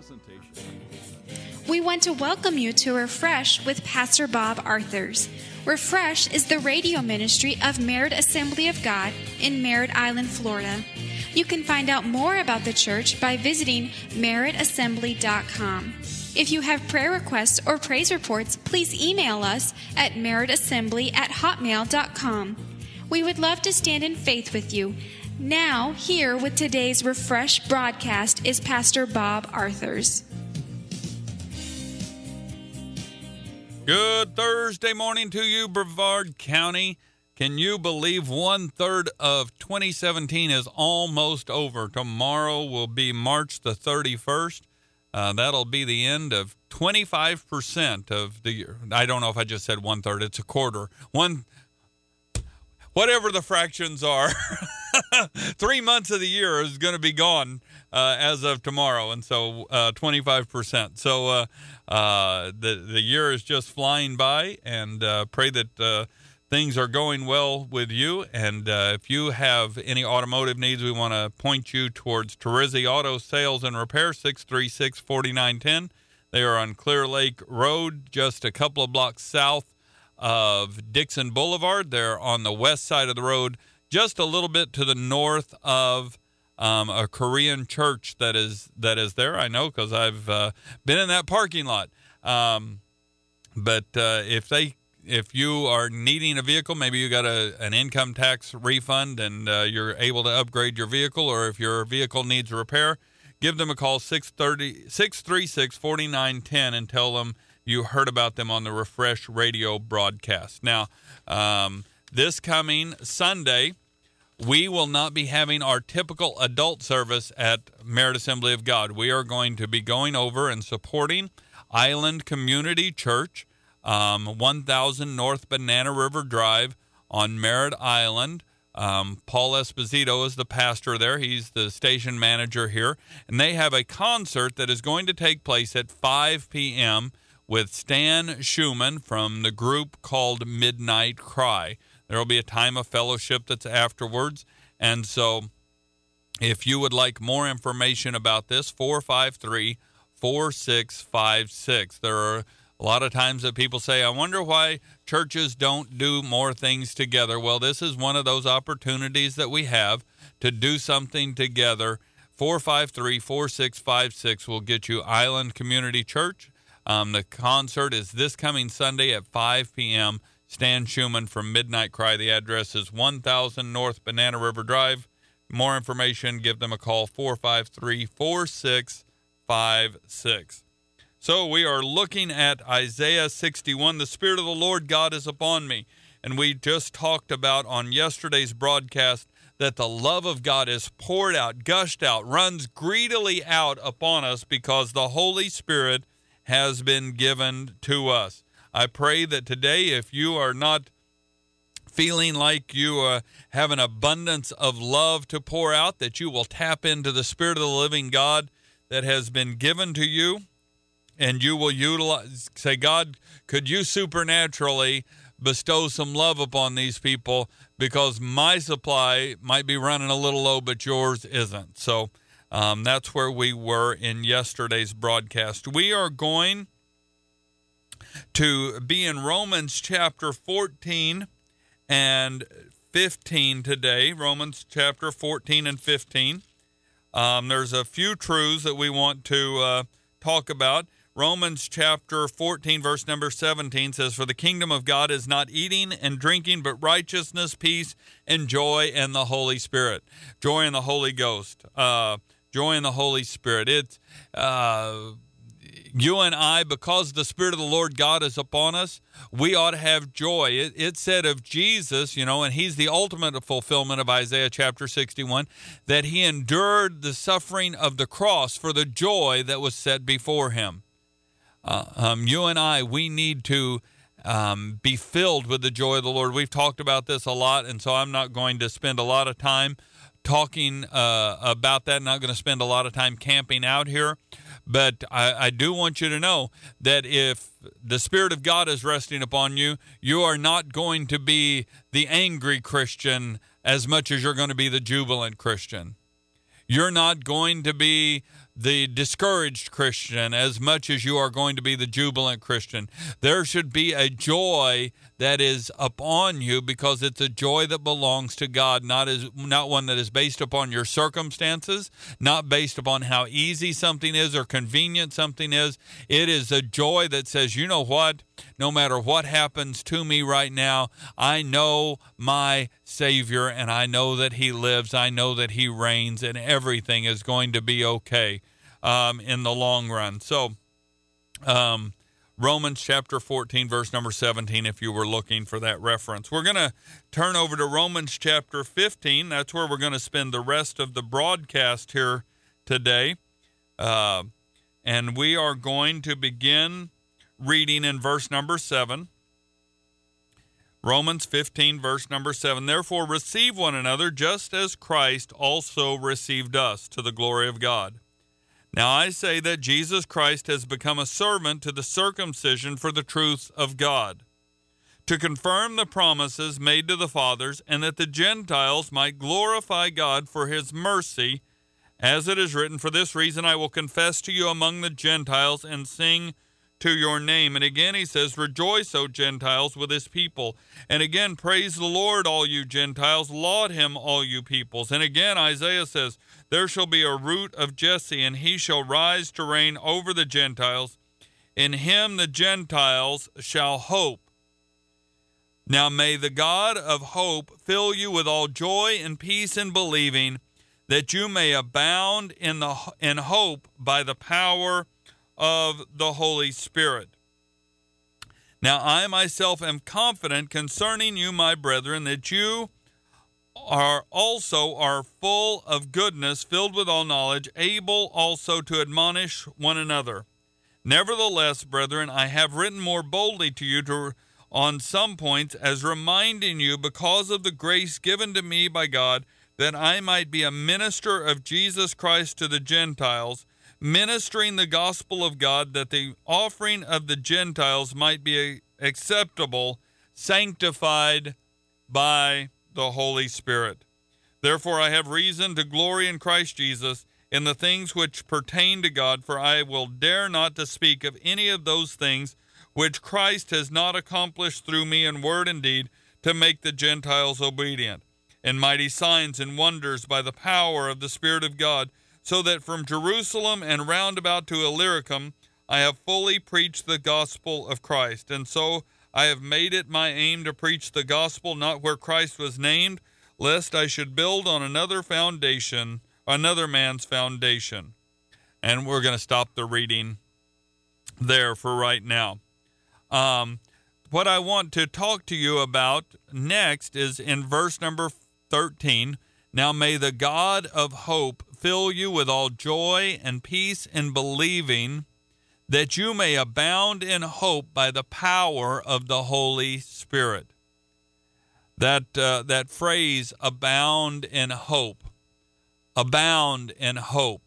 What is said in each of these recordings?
presentation. We want to welcome you to Refresh with Pastor Bob Arthurs. Refresh is the radio ministry of Merritt Assembly of God in Merritt Island, Florida. You can find out more about the church by visiting merrittassembly.com. If you have prayer requests or praise reports, please email us at merrittassembly@hotmail.com. We would love to stand in faith with you. Now, here with today's Refresh broadcast is Pastor Bob Arthurs. Good Thursday morning to you, Brevard County. Can you believe 1/3 of 2017 is almost over? Tomorrow will be March the 31st. That'll be the end of 25% of the year. I don't know if I just said 1/3. It's a quarter. Whatever the fractions are. 3 months of the year is going to be gone as of tomorrow, and so 25%. So the year is just flying by, and pray that things are going well with you. And if you have any automotive needs, we want to point you towards Terrizzi Auto Sales and Repair, 636-4910. They are on Clear Lake Road, just a couple of blocks south of Dixon Boulevard. They're on the west side of the road, just a little bit to the north of a Korean church that is there. I know because I've been in that parking lot. But if you are needing a vehicle, maybe you got an income tax refund and you're able to upgrade your vehicle, or if your vehicle needs repair, give them a call, 636-4910, and tell them you heard about them on the Refresh radio broadcast. Now, this coming Sunday, we will not be having our typical adult service at Merritt Assembly of God. We are going to be going over and supporting Island Community Church, 1000 North Banana River Drive on Merritt Island. Paul Esposito is the pastor there. He's the station manager here. And they have a concert that is going to take place at 5 p.m. with Stan Schumann from the group called Midnight Cry. There will be a time of fellowship that's afterwards. And so if you would like more information about this, 453-4656. There are a lot of times that people say, I wonder why churches don't do more things together. Well, this is one of those opportunities that we have to do something together. 453-4656 will get you Island Community Church. The concert is this coming Sunday at 5 p.m. Stan Schumann from Midnight Cry. The address is 1000 North Banana River Drive. More information, give them a call, 453-4656. So we are looking at Isaiah 61. The Spirit of the Lord God is upon me. And we just talked about on yesterday's broadcast that the love of God is poured out, gushed out, runs greedily out upon us because the Holy Spirit has been given to us. I pray that today, if you are not feeling like you have an abundance of love to pour out, that you will tap into the Spirit of the living God that has been given to you, and you will utilize, say, God, could you supernaturally bestow some love upon these people, because my supply might be running a little low, but yours isn't. So that's where we were in yesterday's broadcast. We are going to be in Romans chapter 14 and 15 today. Romans chapter 14 and 15. There's a few truths that we want to talk about. Romans chapter 14, verse number 17 says, For the kingdom of God is not eating and drinking, but righteousness, peace, and joy in the Holy Spirit. Joy in the Holy Ghost. Joy in the Holy Spirit. It's you and I, because the Spirit of the Lord God is upon us, we ought to have joy. It said of Jesus, and he's the ultimate fulfillment of Isaiah chapter 61, that he endured the suffering of the cross for the joy that was set before him. You and I, we need to be filled with the joy of the Lord. We've talked about this a lot, and so I'm not going to spend a lot of time talking about that. I'm not going to spend a lot of time camping out here. But I do want you to know that if the Spirit of God is resting upon you, you are not going to be the angry Christian as much as you're going to be the jubilant Christian. You're not going to be the discouraged Christian as much as you are going to be the jubilant Christian. There should be a joy that is upon you because it's a joy that belongs to God, not one that is based upon your circumstances, not based upon how easy something is or convenient something is. It is a joy that says, you know what? No matter what happens to me right now, I know my Savior and I know that he lives. I know that he reigns and everything is going to be okay in the long run. So Romans chapter 14, verse number 17, if you were looking for that reference. We're going to turn over to Romans chapter 15. That's where we're going to spend the rest of the broadcast here today. And we are going to begin reading in verse number 7. Romans 15, verse number 7. Therefore receive one another just as Christ also received us to the glory of God. Now I say that Jesus Christ has become a servant to the circumcision for the truth of God, to confirm the promises made to the fathers, and that the Gentiles might glorify God for his mercy, as it is written, for this reason I will confess to you among the Gentiles and sing to your name. And again he says, rejoice, O Gentiles, with his people. And again, praise the Lord, all you Gentiles. Laud him, all you peoples. And again, Isaiah says, there shall be a root of Jesse, and he shall rise to reign over the Gentiles. In him the Gentiles shall hope. Now may the God of hope fill you with all joy and peace in believing, that you may abound in hope by the power of the Holy Spirit. Now I myself am confident concerning you, my brethren, that you are full of goodness, filled with all knowledge, able also to admonish one another. Nevertheless, brethren, I have written more boldly to you on some points, as reminding you, because of the grace given to me by God, that I might be a minister of Jesus Christ to the Gentiles, ministering the gospel of God, that the offering of the Gentiles might be acceptable, sanctified by the Holy Spirit. Therefore I have reason to glory in Christ Jesus in the things which pertain to God, for I will dare not to speak of any of those things which Christ has not accomplished through me in word and deed, to make the Gentiles obedient, and mighty signs and wonders by the power of the Spirit of God, so that from Jerusalem and round about to Illyricum I have fully preached the gospel of Christ. And so I have made it my aim to preach the gospel not where Christ was named, lest I should build on another man's foundation. And we're going to stop the reading there for right now. What I want to talk to you about next is in verse number 13. Now may the God of hope fill you with all joy and peace in believing, that you may abound in hope by the power of the Holy Spirit. That phrase, abound in hope. Abound in hope.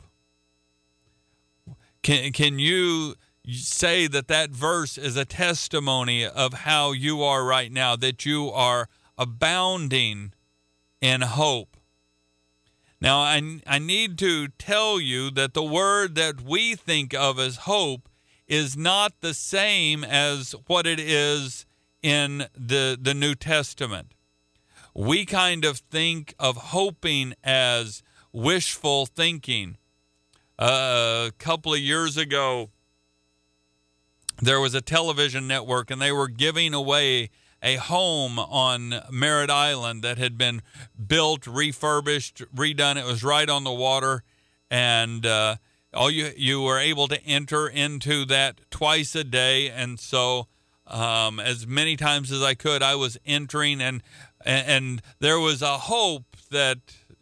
Can you say that verse is a testimony of how you are right now, that you are abounding in hope? Now, I need to tell you that the word that we think of as hope is not the same as what it is in the New Testament. We kind of think of hoping as wishful thinking. A couple of years ago, there was a television network, and they were giving away a home on Merritt Island that had been built, refurbished, redone. It was right on the water, and you were able to enter into that twice a day. And so as many times as I could, I was entering, and there was a hope that,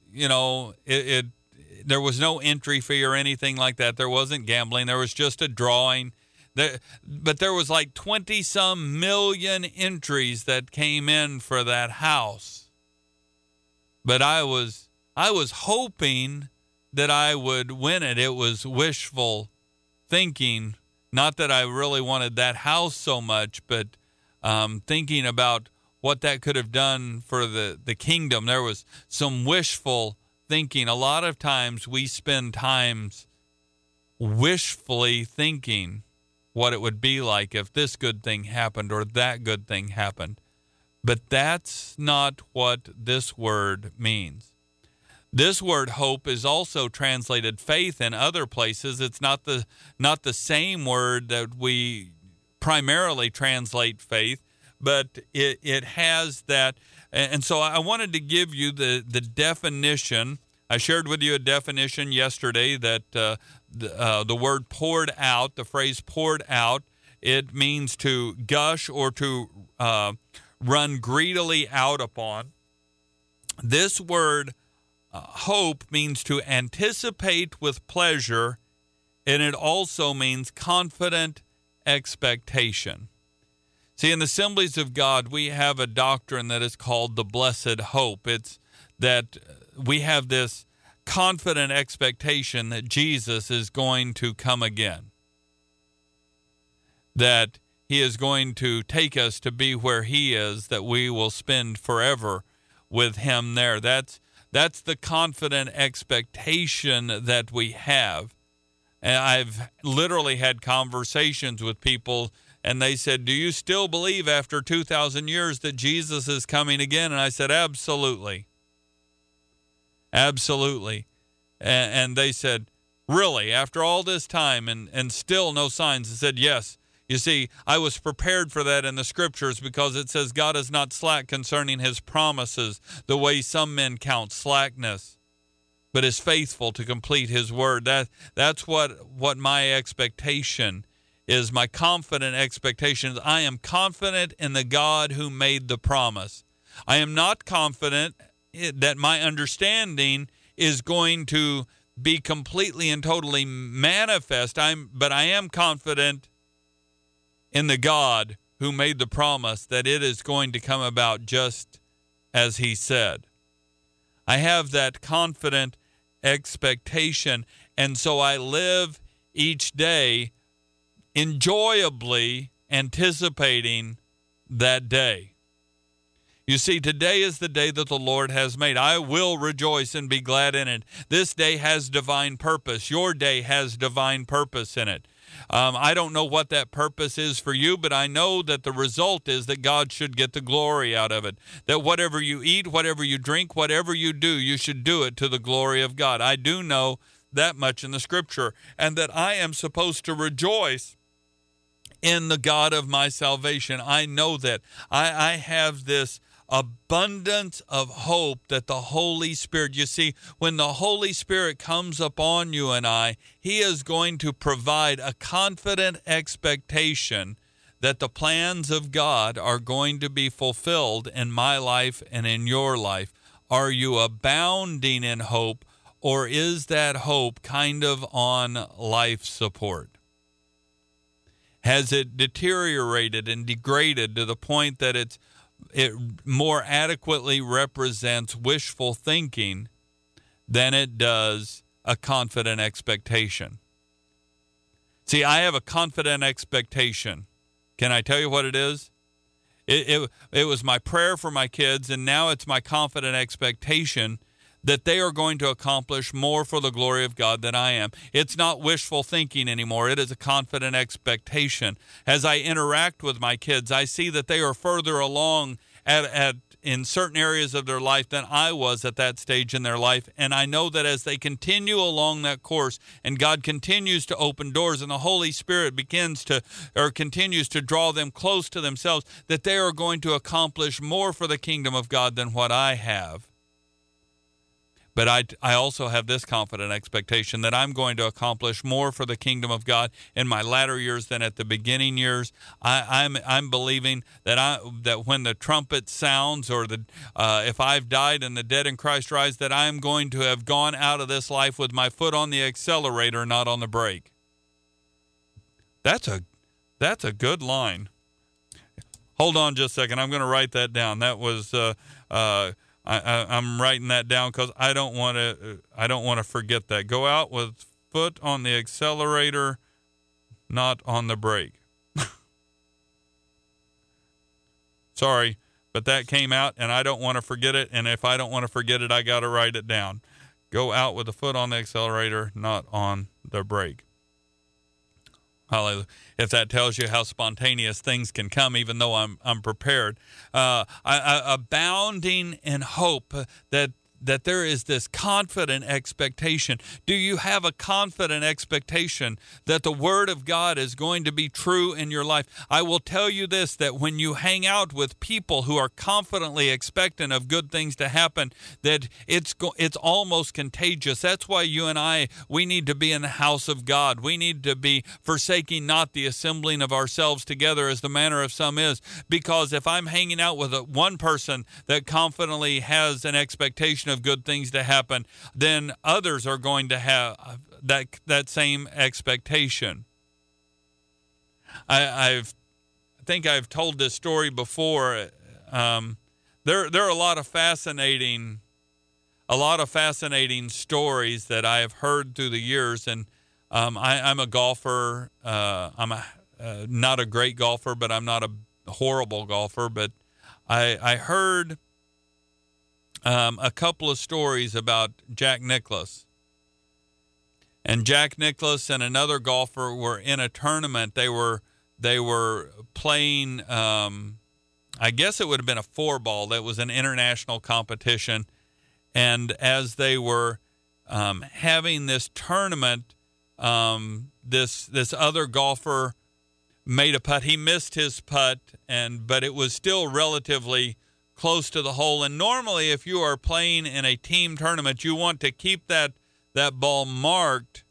there was no entry fee or anything like that. There wasn't gambling. There was just a drawing. But there was like 20-some million entries that came in for that house. But I was hoping that I would win it. It was wishful thinking. Not that I really wanted that house so much, but thinking about what that could have done for the kingdom. There was some wishful thinking. A lot of times we spend times wishfully thinking what it would be like if this good thing happened or that good thing happened. But that's not what this word means. This word hope is also translated faith in other places. It's not the same word that we primarily translate faith, but it has that. And so I wanted to give you the definition. I shared with you a definition yesterday that the word poured out, the phrase poured out, it means to gush or to run greedily out upon. This word hope means to anticipate with pleasure, and it also means confident expectation. See, in the Assemblies of God, we have a doctrine that is called the blessed hope. It's that we have this confident expectation that Jesus is going to come again, that he is going to take us to be where he is, that we will spend forever with him there. That's the confident expectation that we have. And I've literally had conversations with people, and they said, "Do you still believe after 2,000 years that Jesus is coming again?" And I said, "Absolutely. Absolutely." And they said, "Really? After all this time and still no signs?" I said, "Yes. You see, I was prepared for that in the scriptures because it says God is not slack concerning his promises, the way some men count slackness, but is faithful to complete his word." That's what my expectation is. My confident expectation is I am confident in the God who made the promise. I am not confident that my understanding is going to be completely and totally manifest. But I am confident in the God who made the promise that it is going to come about just as he said. I have that confident expectation, and so I live each day enjoyably anticipating that day. You see, today is the day that the Lord has made. I will rejoice and be glad in it. This day has divine purpose. Your day has divine purpose in it. I don't know what that purpose is for you, but I know that the result is that God should get the glory out of it. That whatever you eat, whatever you drink, whatever you do, you should do it to the glory of God. I do know that much in the scripture, and that I am supposed to rejoice in the God of my salvation. I know that. I have this abundance of hope that the Holy Spirit, you see, when the Holy Spirit comes upon you and I, he is going to provide a confident expectation that the plans of God are going to be fulfilled in my life and in your life. Are you abounding in hope, or is that hope kind of on life support? Has it deteriorated and degraded to the point that it more adequately represents wishful thinking than it does a confident expectation? See, I have a confident expectation. Can I tell you what it is? It was my prayer for my kids, and now it's my confident expectation that they are going to accomplish more for the glory of God than I am. It's not wishful thinking anymore. It is a confident expectation. As I interact with my kids, I see that they are further along in certain areas of their life than I was at that stage in their life. And I know that as they continue along that course and God continues to open doors and the Holy Spirit continues to draw them close to themselves, that they are going to accomplish more for the kingdom of God than what I have. But I also have this confident expectation that I'm going to accomplish more for the kingdom of God in my latter years than at the beginning years. I'm believing that when the trumpet sounds, or if I've died and the dead in Christ rise, that I'm going to have gone out of this life with my foot on the accelerator, not on the brake. That's a good line. Hold on just a second. I'm going to write that down. That was. I'm writing that down because I don't want to forget that. Go out with foot on the accelerator, not on the brake. Sorry, but that came out, and I don't want to forget it. And if I don't want to forget it, I got to write it down. Go out with the foot on the accelerator, not on the brake. Hallelujah. If that tells you how spontaneous things can come, even though I'm prepared. Abounding in hope that there is this confident expectation. Do you have a confident expectation that the Word of God is going to be true in your life? I will tell you this, that when you hang out with people who are confidently expectant of good things to happen, that it's almost contagious. That's why you and we need to be in the house of God. We need to be forsaking not the assembling of ourselves together as the manner of some is. Because if I'm hanging out with one person that confidently has an expectation of good things to happen, then others are going to have that same expectation. I think I've told this story before. There are a lot of fascinating stories that I have heard through the years, and I'm a golfer. I'm not a great golfer, but I'm not a horrible golfer. But I heard a couple of stories about Jack Nicklaus. And Jack Nicklaus and another golfer were in a tournament. They were playing, I guess it would have been a 4-ball. That was an international competition. And as they were having this tournament, this other golfer made a putt. He missed his putt, but it was still relatively close to the hole. And normally, if you are playing in a team tournament, you want to keep that ball marked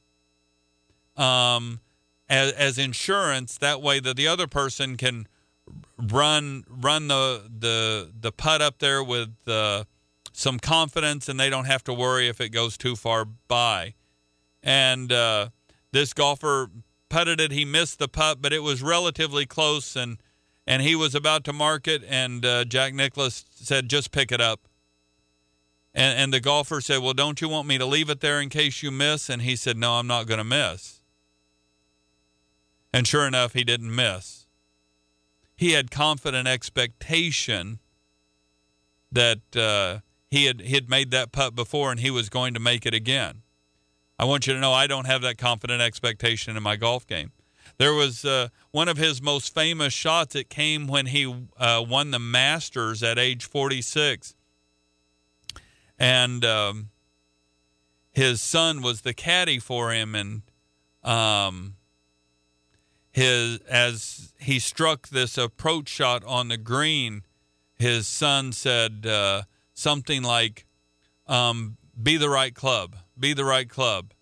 as insurance. That way that the other person can run the putt up there with some confidence, and they don't have to worry if it goes too far by. And this golfer putted it. He missed the putt, but it was relatively close, and he was about to mark it, and Jack Nicklaus said, "Just pick it up." And the golfer said, "Well, don't you want me to leave it there in case you miss?" And he said, "No, I'm not going to miss." And sure enough, he didn't miss. He had confident expectation that he had made that putt before, and he was going to make it again. I want you to know I don't have that confident expectation in my golf game. There was one of his most famous shots. It came when he won the Masters at age 46. And his son was the caddy for him. And as he struck this approach shot on the green, his son said something like, "Be the right club, be the right club."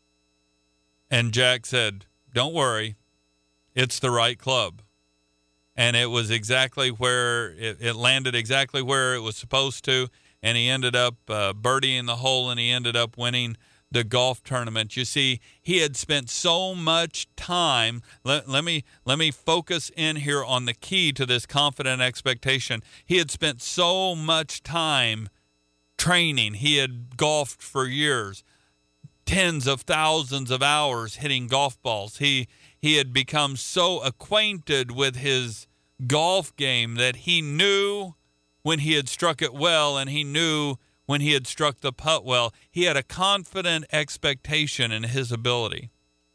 And Jack said, "Don't worry. It's the right club." And it was exactly where it landed, exactly where it was supposed to. And he ended up birdieing the hole, and he ended up winning the golf tournament. You see, he had spent so much time. Let me focus in here on the key to this confident expectation. He had spent so much time training. He had golfed for years, tens of thousands of hours hitting golf balls. He had become so acquainted with his golf game that he knew when he had struck it well, and he knew when he had struck the putt well. He had a confident expectation in his ability.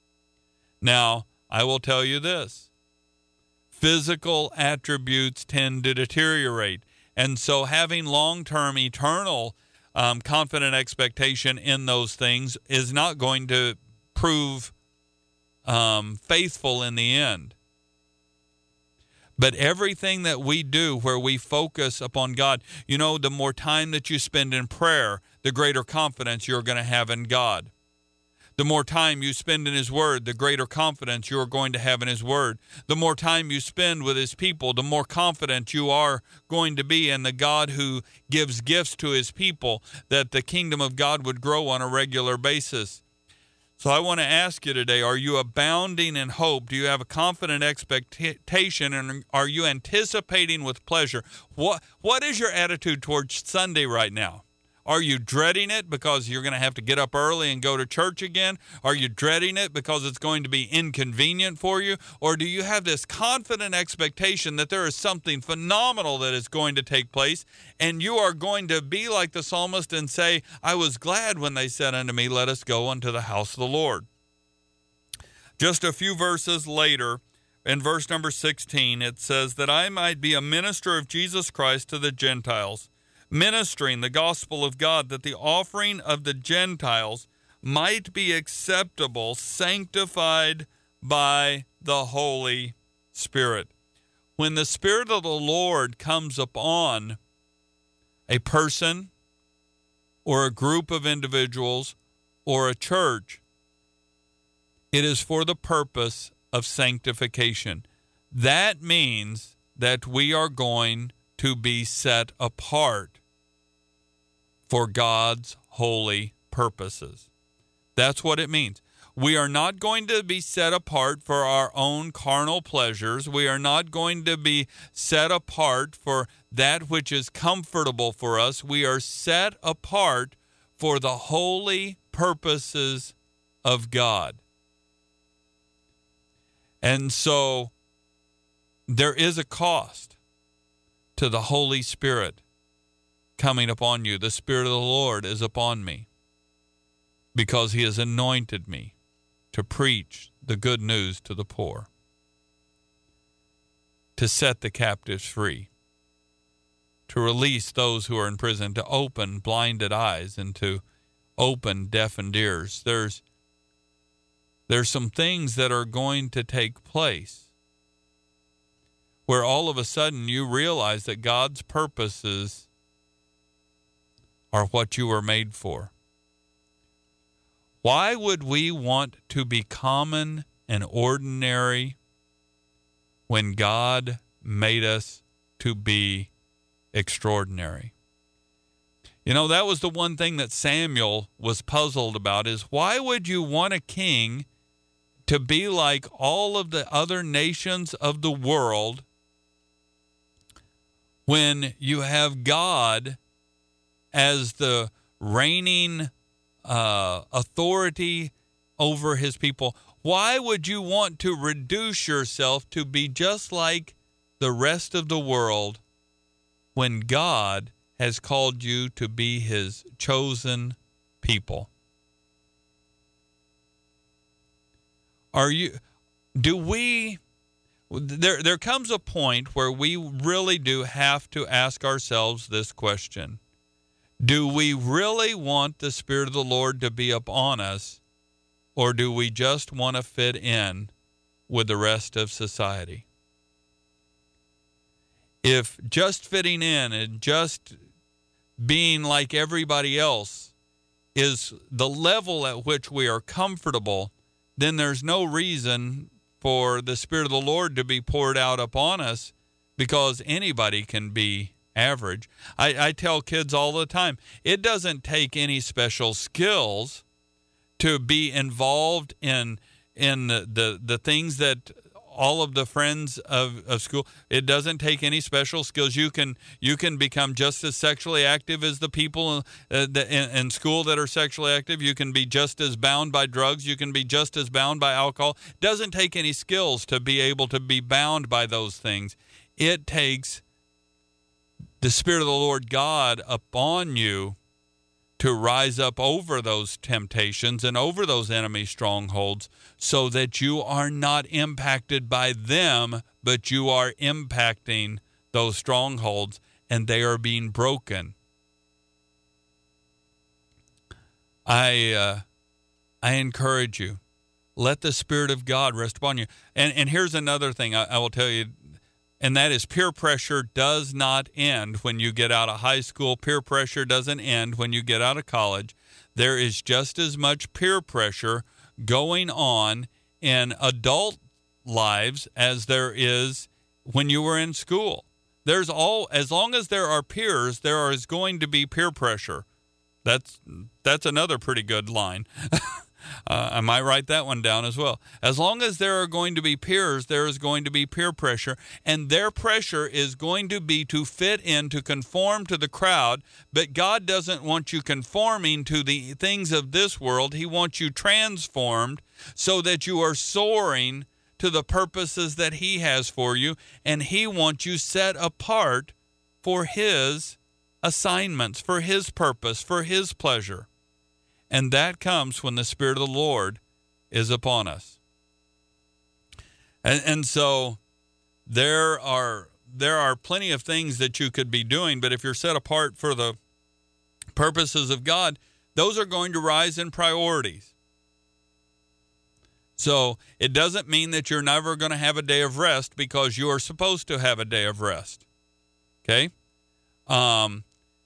Now, I will tell you this. Physical attributes tend to deteriorate. And so having long-term, eternal confident expectation in those things is not going to prove faithful in the end. But everything that we do where we focus upon God, the more time that you spend in prayer, the greater confidence you're going to have in God. The more time you spend in His Word, the greater confidence you're going to have in His Word. The more time you spend with His people, the more confident you are going to be in the God who gives gifts to His people, that the kingdom of God would grow on a regular basis. So I want to ask you today, are you abounding in hope? Do you have a confident expectation, and are you anticipating with pleasure? What is your attitude towards Sunday right now? Are you dreading it because you're going to have to get up early and go to church again? Are you dreading it because it's going to be inconvenient for you? Or do you have this confident expectation that there is something phenomenal that is going to take place, and you are going to be like the psalmist and say, "I was glad when they said unto me, let us go unto the house of the Lord"? Just a few verses later, in verse number 16, it says that I might be a minister of Jesus Christ to the Gentiles, ministering the gospel of God, that the offering of the Gentiles might be acceptable, sanctified by the Holy Spirit. When the Spirit of the Lord comes upon a person or a group of individuals or a church, it is for the purpose of sanctification. That means that we are going to be set apart for God's holy purposes. That's what it means. We are not going to be set apart for our own carnal pleasures. We are not going to be set apart for that which is comfortable for us. We are set apart for the holy purposes of God. And so there is a cost to the Holy Spirit coming upon you. The Spirit of the Lord is upon me because he has anointed me to preach the good news to the poor, to set the captives free, to release those who are in prison, to open blinded eyes and to open deafened ears. There's some things that are going to take place where all of a sudden you realize that God's purposes are what you were made for. Why would we want to be common and ordinary when God made us to be extraordinary? You know, that was the one thing that Samuel was puzzled about, is why would you want a king to be like all of the other nations of the world when you have God as the reigning authority over his people? Why would you want to reduce yourself to be just like the rest of the world when God has called you to be his chosen people? There comes a point where we really do have to ask ourselves this question. Do we really want the Spirit of the Lord to be upon us, or do we just want to fit in with the rest of society? If just fitting in and just being like everybody else is the level at which we are comfortable, then there's no reason for the Spirit of the Lord to be poured out upon us, because anybody can be average. I tell kids all the time, it doesn't take any special skills to be involved in the things that all of the friends of school. It doesn't take any special skills. You can become just as sexually active as the people in school that are sexually active. You can be just as bound by drugs. You can be just as bound by alcohol. It doesn't take any skills to be able to be bound by those things. It takes the Spirit of the Lord God upon you to rise up over those temptations and over those enemy strongholds, so that you are not impacted by them, but you are impacting those strongholds and they are being broken. I encourage you, let the Spirit of God rest upon you. And here's another thing I will tell you, and that is peer pressure does not end when you get out of high school. Peer pressure doesn't end when you get out of college. There is just as much peer pressure going on in adult lives as there is when you were in school. As long as there are peers, there is going to be peer pressure. That's another pretty good line. I might write that one down as well. As long as there are going to be peers, there is going to be peer pressure, and their pressure is going to be to fit in, to conform to the crowd. But God doesn't want you conforming to the things of this world. He wants you transformed so that you are soaring to the purposes that he has for you, and he wants you set apart for his assignments, for his purpose, for his pleasure. And that comes when the Spirit of the Lord is upon us. And so there are plenty of things that you could be doing, but if you're set apart for the purposes of God, those are going to rise in priorities. So it doesn't mean that you're never going to have a day of rest, because you are supposed to have a day of rest. Okay? And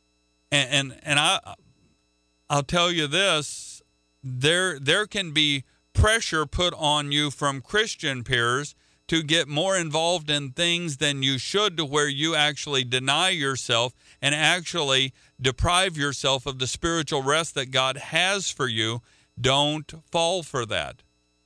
I'll tell you this, there can be pressure put on you from Christian peers to get more involved in things than you should, to where you actually deny yourself and actually deprive yourself of the spiritual rest that God has for you. Don't fall for that.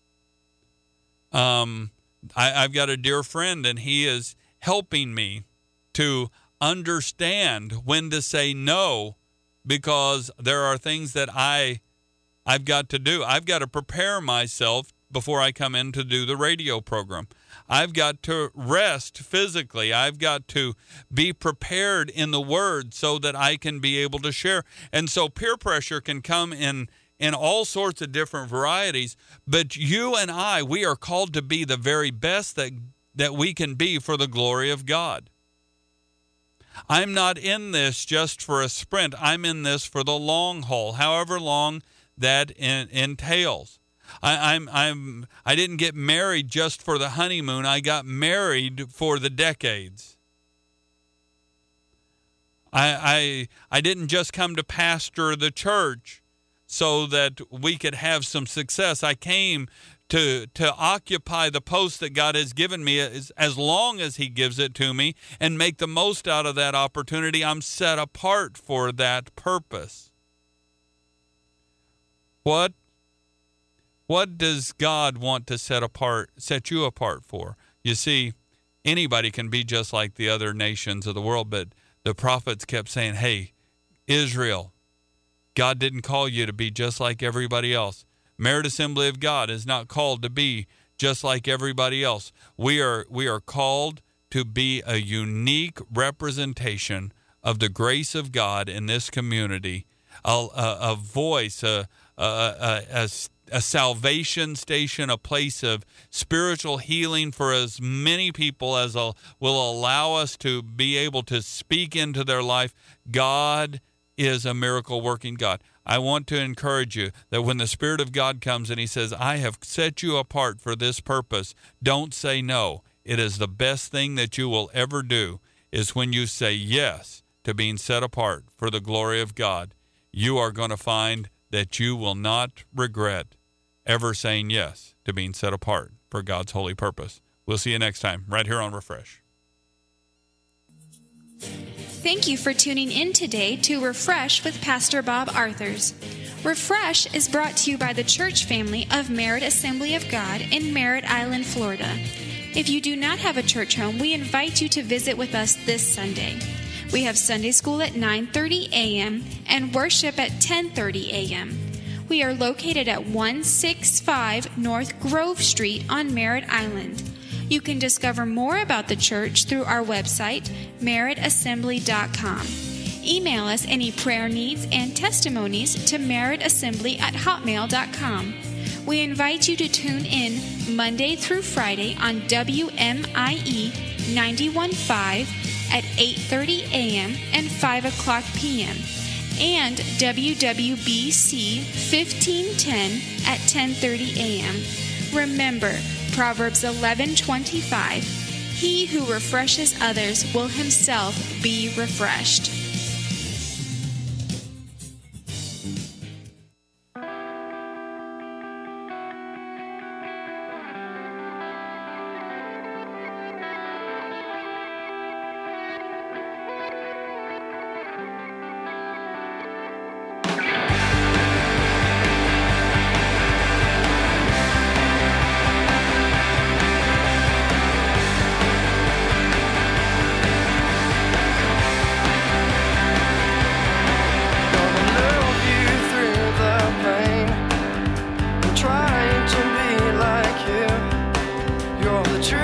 I've got a dear friend, and he is helping me to understand when to say no, because there are things that I've got to do. I've got to prepare myself before I come in to do the radio program. I've got to rest physically. I've got to be prepared in the Word so that I can be able to share. And so peer pressure can come in all sorts of different varieties. But you and I, we are called to be the very best that we can be for the glory of God. I'm not in this just for a sprint. I'm in this for the long haul, however long that entails. I didn't get married just for the honeymoon. I got married for the decades. I didn't just come to pastor the church so that we could have some success. I came to occupy the post that God has given me as long as He gives it to me, and make the most out of that opportunity. I'm set apart for that purpose. What does God want to set you apart for? You see, anybody can be just like the other nations of the world, but the prophets kept saying, hey, Israel, God didn't call you to be just like everybody else. Merit Assembly of God is not called to be just like everybody else. We are called to be a unique representation of the grace of God in this community, a voice, a salvation station, a place of spiritual healing for as many people as will allow us to be able to speak into their life. God is a miracle working God. I want to encourage you that when the Spirit of God comes and He says, I have set you apart for this purpose, don't say no. It is the best thing that you will ever do, is when you say yes to being set apart for the glory of God. You are going to find that you will not regret ever saying yes to being set apart for God's holy purpose. We'll see you next time, right here on Refresh. Thank you for tuning in today to Refresh with Pastor Bob Arthurs. Refresh is brought to you by the church family of Merit Assembly of God in Merritt Island, Florida. If you do not have a church home, we invite you to visit with us this Sunday. We have Sunday school at 9:30 a.m. and worship at 10:30 a.m. We are located at 165 North Grove Street on Merritt Island. You can discover more about the church through our website, merrittassembly.com. Email us any prayer needs and testimonies to merrittassembly@hotmail.com. We invite you to tune in Monday through Friday on WMIE 91.5 at 8:30 a.m. and 5 o'clock p.m. and WWBC 1510 at 10:30 a.m. Remember, Proverbs 11:25, he who refreshes others will himself be refreshed. Trying to be like you, you're the truth.